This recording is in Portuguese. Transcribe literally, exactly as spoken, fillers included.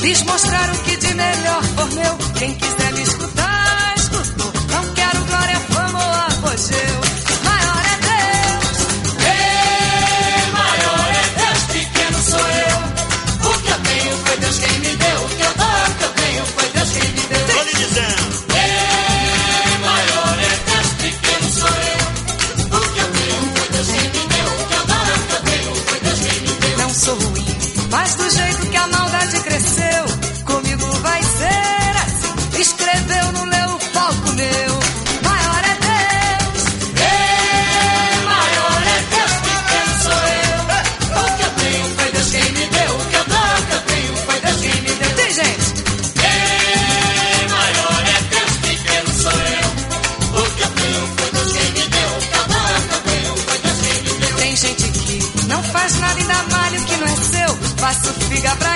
Quis mostrar o que de melhor for meu. Quem quiser me escutar, escutou. Não quero glória, fama ou apogeu. Maior é Deus. Ei, maior é Deus, pequeno sou eu. O que eu tenho foi Deus quem me deu. O que eu dou, o que eu tenho foi Deus quem me deu. Tô lhe dizendo. Ei, maior é Deus, pequeno sou eu. O que eu tenho foi Deus quem me deu. O que eu dou, o que eu tenho foi Deus quem me deu. Não sou ruim, mas do jeito que a maldade cresceu, comigo vai ser assim. Escreveu no meu palco meu. Maior é Deus. Ei, maior é Deus, pequeno sou eu. O que eu tenho foi Deus quem me deu. O que eu dou, o que eu tenho foi Deus quem me deu. Tem gente. Ei, maior é Deus, pequeno sou eu. O que eu tenho foi Deus quem me deu. O que eu dou, o que eu tenho foi Deus quem me deu. Tem gente que não faz nada, ainda malha o que não é seu. Faço figa pra